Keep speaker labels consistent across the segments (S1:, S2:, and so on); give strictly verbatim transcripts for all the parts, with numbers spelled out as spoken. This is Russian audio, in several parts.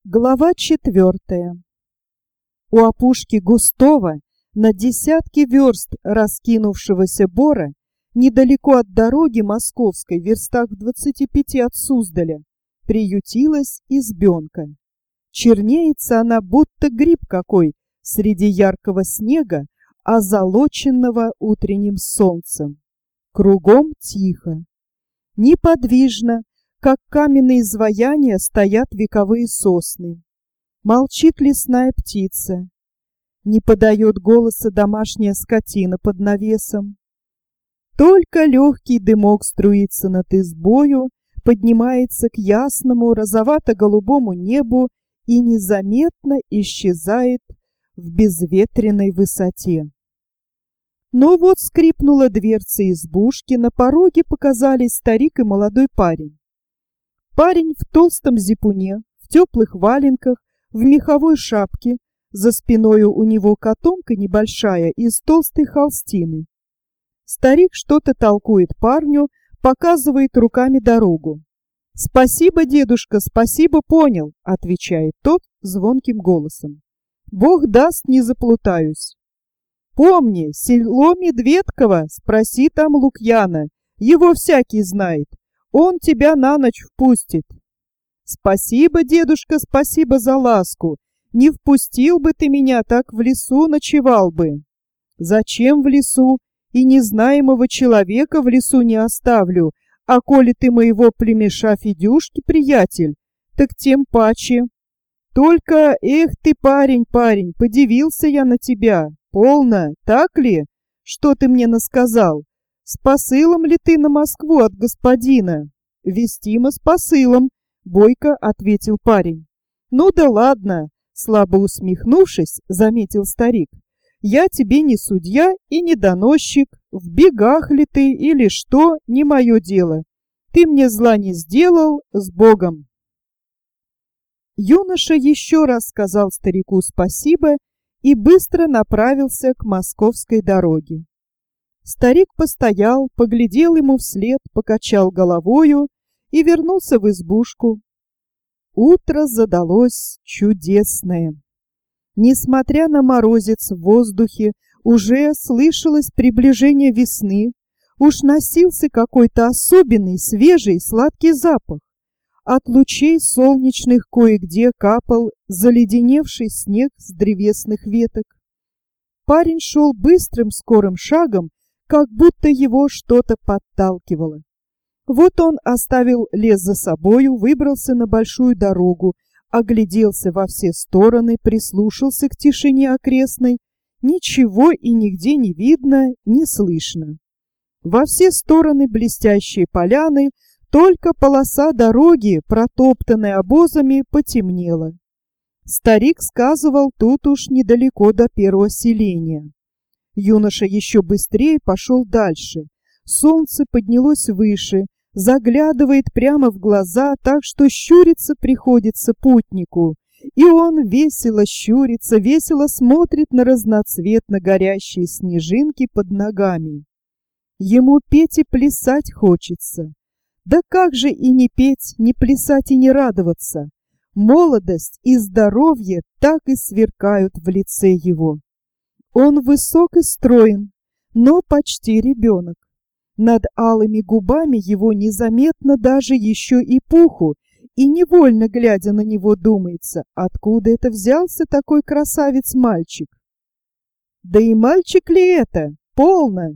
S1: Глава четвертая. У опушки густого, на десятки верст раскинувшегося бора, недалеко от дороги московской, в верстах в двадцати пяти от Суздаля, приютилась избенка. Чернеется она, будто гриб какой, среди яркого снега, озолоченного утренним солнцем. Кругом тихо. Неподвижно, как каменные изваяния, стоят вековые сосны. Молчит лесная птица. Не подает голоса домашняя скотина под навесом. Только легкий дымок струится над избою, поднимается к ясному розовато-голубому небу и незаметно исчезает в безветренной высоте. Но вот скрипнула дверца избушки, на пороге показались старик и молодой парень. Парень в толстом зипуне, в теплых валенках, в меховой шапке, за спиною у него котомка небольшая из толстой холстины. Старик что-то толкует парню, показывает руками дорогу. «Спасибо, дедушка, спасибо, понял», — отвечает тот звонким голосом. «Бог даст, не заплутаюсь». «Помни, село Медведково, спроси там Лукьяна, его всякий знает. Он тебя на ночь впустит». «Спасибо, дедушка, спасибо за ласку. Не впустил бы ты меня, так в лесу ночевал бы». «Зачем в лесу? И незнаемого человека в лесу не оставлю. А коли ты моего племеша Федюшки приятель, так тем паче. Только, эх ты, парень, парень, подивился я на тебя. Полно, так ли? Что ты мне насказал? С посылом ли ты на Москву от господина?» «Вестимо с посылом», — бойко ответил парень. «Ну да ладно», — слабо усмехнувшись, заметил старик. «Я тебе не судья и не доносчик. В бегах ли ты или что, не мое дело. Ты мне зла не сделал, с Богом». Юноша еще раз сказал старику спасибо и быстро направился к московской дороге. Старик постоял, поглядел ему вслед, покачал головою и вернулся в избушку. Утро задалось чудесное. Несмотря на морозец в воздухе, уже слышалось приближение весны, уж носился какой-то особенный, свежий, сладкий запах. От лучей солнечных кое-где капал заледеневший снег с древесных веток. Парень шел быстрым, скорым шагом, как будто его что-то подталкивало. Вот он оставил лес за собою, выбрался на большую дорогу, огляделся во все стороны, прислушался к тишине окрестной. Ничего и нигде не видно, не слышно. Во все стороны блестящие поляны, только полоса дороги, протоптанной обозами, потемнела. Старик сказывал, тут уж недалеко до первого селения. Юноша еще быстрее пошел дальше. Солнце поднялось выше, заглядывает прямо в глаза, так что щуриться приходится путнику. И он весело щурится, весело смотрит на разноцветно горящие снежинки под ногами. Ему петь и плясать хочется. Да как же и не петь, не плясать и не радоваться? Молодость и здоровье так и сверкают в лице его. Он высок и строен, но почти ребенок. Над алыми губами его незаметно даже еще и пуху, и невольно глядя на него думается, откуда это взялся такой красавец-мальчик. Да и мальчик ли это? Полно!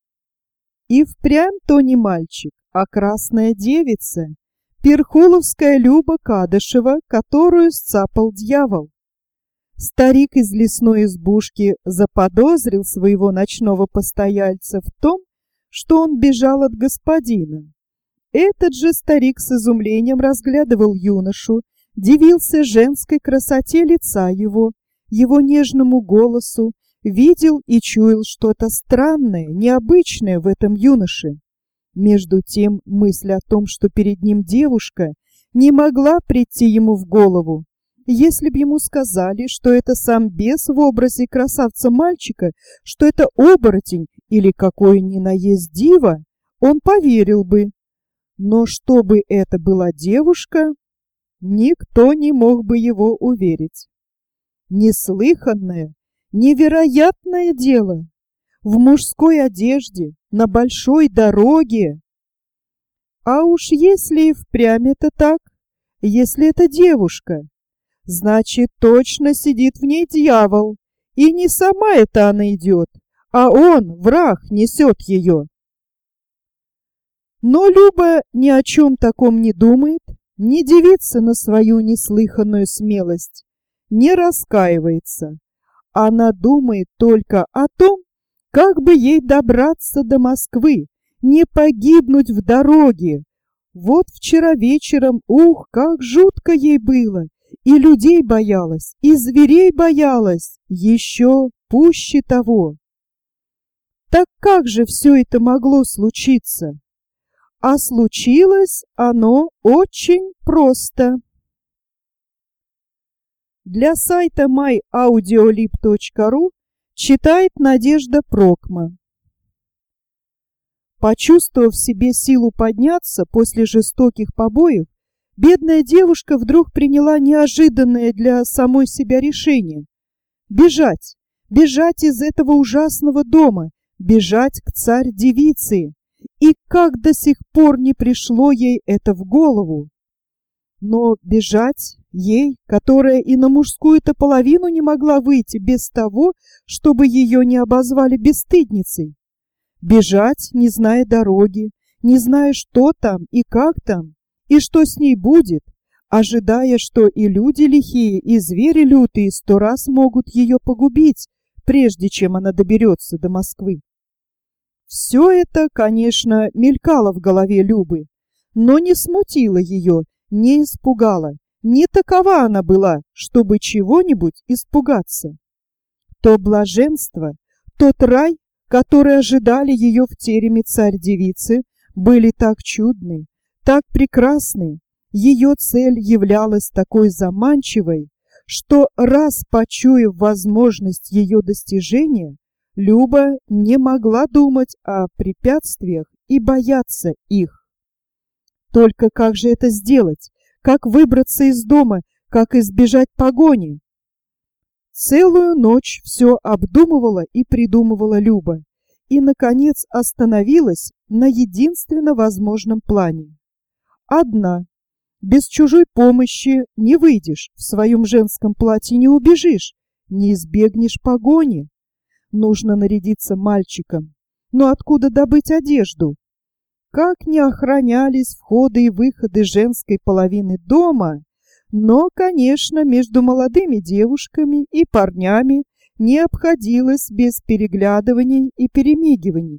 S1: И впрямь то не мальчик, а красная девица, перхуловская Люба Кадышева, которую сцапал дьявол. Старик из лесной избушки заподозрил своего ночного постояльца в том, что он бежал от господина. Этот же старик с изумлением разглядывал юношу, дивился женской красоте лица его, его нежному голосу, видел и чуял что-то странное, необычное в этом юноше. Между тем мысль о том, что перед ним девушка, не могла прийти ему в голову. Если б ему сказали, что это сам бес в образе красавца-мальчика, что это оборотень или какое ни на есть диво, он поверил бы. Но чтобы это была девушка, никто не мог бы его уверить. Неслыханное, невероятное дело! В мужской одежде, на большой дороге! А уж если и впрямь это так, если это девушка, значит, точно сидит в ней дьявол, и не сама это она идет, а он, враг, несет ее. Но Люба ни о чем таком не думает, не дивится на свою неслыханную смелость, не раскаивается. Она думает только о том, как бы ей добраться до Москвы, не погибнуть в дороге. Вот вчера вечером, ух, как жутко ей было, и людей боялась, и зверей боялась, еще пуще того. Так как же все это могло случиться? А случилось оно очень просто. Для сайта май аудиолиб точка ру читает Надежда Прокма. Почувствовав в себе силу подняться после жестоких побоев, бедная девушка вдруг приняла неожиданное для самой себя решение – бежать, бежать из этого ужасного дома, бежать к царь-девице. И как до сих пор не пришло ей это в голову? Но бежать ей, которая и на мужскую-то половину не могла выйти без того, чтобы ее не обозвали бесстыдницей. Бежать, не зная дороги, не зная, что там и как там, и что с ней будет, ожидая, что и люди лихие, и звери лютые сто раз могут ее погубить, прежде чем она доберется до Москвы. Все это, конечно, мелькало в голове Любы, но не смутило ее, не испугало. Не такова она была, чтобы чего-нибудь испугаться. То блаженство, тот рай, который ожидали ее в тереме царь-девицы, были так чудны, так прекрасны. Ее цель являлась такой заманчивой, что, раз почуяв возможность ее достижения, Люба не могла думать о препятствиях и бояться их. Только как же это сделать? Как выбраться из дома? Как избежать погони? Целую ночь все обдумывала и придумывала Люба, и, наконец, остановилась на единственно возможном плане. Одна, без чужой помощи не выйдешь, в своем женском платье не убежишь, не избегнешь погони. Нужно нарядиться мальчиком. Но откуда добыть одежду? Как не охранялись входы и выходы женской половины дома, но, конечно, между молодыми девушками и парнями не обходилось без переглядываний и перемигиваний.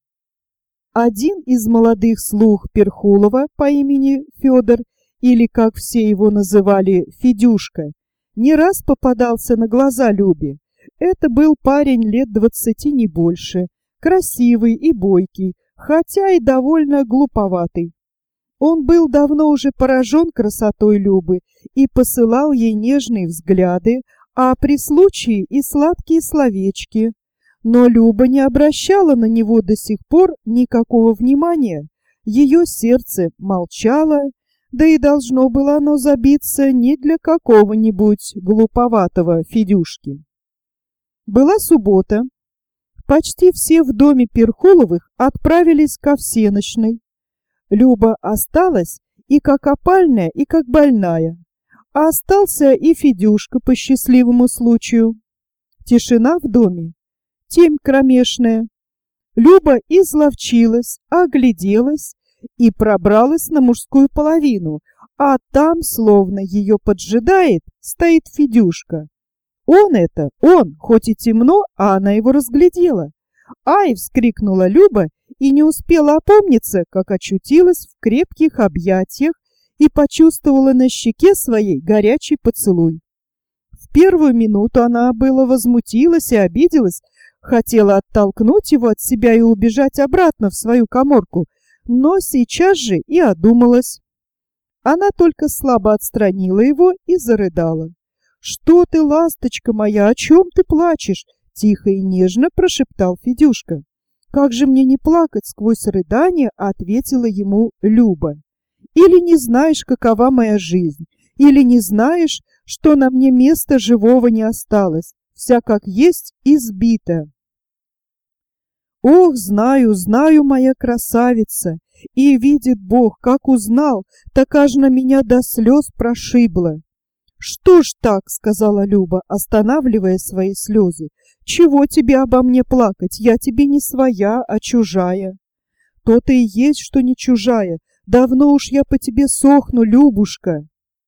S1: Один из молодых слуг Перхулова по имени Федор, или, как все его называли, Федюшка, не раз попадался на глаза Любе. Это был парень лет двадцати не больше, красивый и бойкий, хотя и довольно глуповатый. Он был давно уже поражен красотой Любы и посылал ей нежные взгляды, а при случае и сладкие словечки. Но Люба не обращала на него до сих пор никакого внимания. Ее сердце молчало, да и должно было оно забиться не для какого-нибудь глуповатого Федюшки. Была суббота. Почти все в доме Перхуловых отправились ко всенощной. Люба осталась и как опальная, и как больная. А остался и Федюшка по счастливому случаю. Тишина в доме, темь кромешная. Люба изловчилась, огляделась и пробралась на мужскую половину, а там, словно ее поджидает, стоит Федюшка. Он это, он, хоть и темно, а она его разглядела. «Ай!» — вскрикнула Люба и не успела опомниться, как очутилась в крепких объятиях и почувствовала на щеке своей горячий поцелуй. В первую минуту она было возмутилась и обиделась, хотела оттолкнуть его от себя и убежать обратно в свою каморку, но сейчас же и одумалась. Она только слабо отстранила его и зарыдала. «Что ты, ласточка моя, о чем ты плачешь?» — тихо и нежно прошептал Федюшка. «Как же мне не плакать?» — сквозь рыдание ответила ему Люба. «Или не знаешь, какова моя жизнь? Или не знаешь, что на мне места живого не осталось, вся как есть избита? Ох, знаю, знаю, моя красавица, и видит Бог, как узнал, так аж на меня до слез прошибло. Что ж так, сказала Люба, останавливая свои слезы, чего тебе обо мне плакать, я тебе не своя, а чужая. То-то и есть, что не чужая, давно уж я по тебе сохну, Любушка.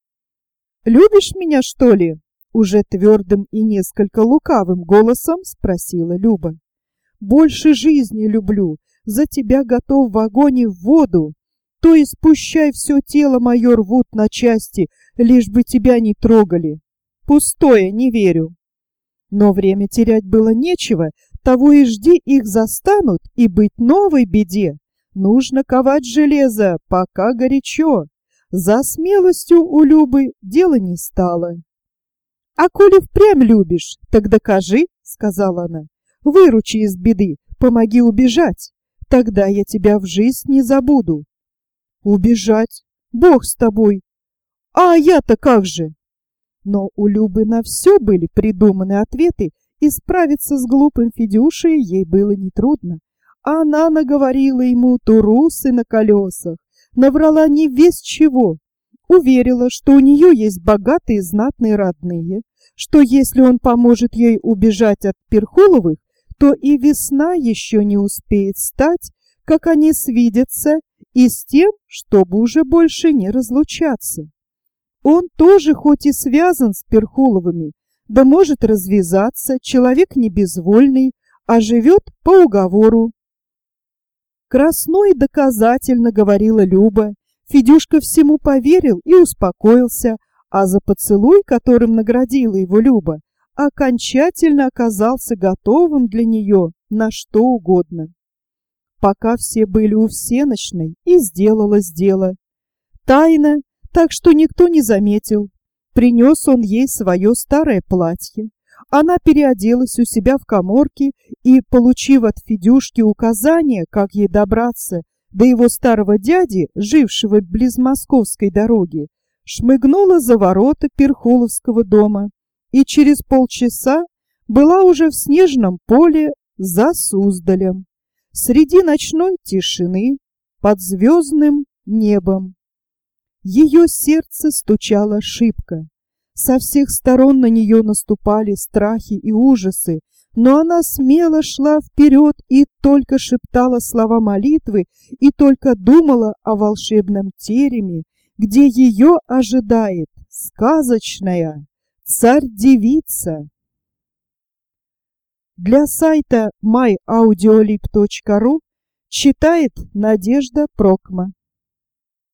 S1: Любишь меня, что ли? Уже твердым и несколько лукавым голосом спросила Люба. Больше жизни люблю, за тебя готов в огонь и в воду. То есть пущай все тело мое рвут на части, лишь бы тебя не трогали. Пустое, не верю. Но время терять было нечего, того и жди, их застанут, и быть новой беде. Нужно ковать железо, пока горячо. За смелостью у Любы дело не стало. — А коли впрямь любишь, так докажи, — сказала она. — Выручи из беды, помоги убежать. Тогда я тебя в жизнь не забуду. — Убежать? Бог с тобой! А я-то как же? Но у Любы на все были придуманы ответы, и справиться с глупым Федюшей ей было нетрудно. Она наговорила ему турусы на колесах, наврала не весть чего, уверила, что у нее есть богатые знатные родные, что если он поможет ей убежать от Перхуловых, то и весна еще не успеет стать, как они свидятся, и с тем, чтобы уже больше не разлучаться. Он тоже хоть и связан с Перхуловыми, да может развязаться, человек не безвольный, а живет по уговору. Красно и доказательно говорила Люба. Федюшка всему поверил и успокоился, а за поцелуй, которым наградила его Люба, окончательно оказался готовым для нее на что угодно. Пока все были у всенощной, и сделалось дело. Тайно, так что никто не заметил. Принес он ей свое старое платье. Она переоделась у себя в каморке и, получив от Федюшки указание, как ей добраться до его старого дяди, жившего близ московской дороги, шмыгнула за ворота Перхуловского дома и через полчаса была уже в снежном поле за Суздалем, среди ночной тишины, под звездным небом. Ее сердце стучало шибко. Со всех сторон на нее наступали страхи и ужасы, но она смело шла вперед и только шептала слова молитвы и только думала о волшебном тереме, где ее ожидает сказочная царь-девица. Для сайта май аудиолиб точка ру читает Надежда Прокма.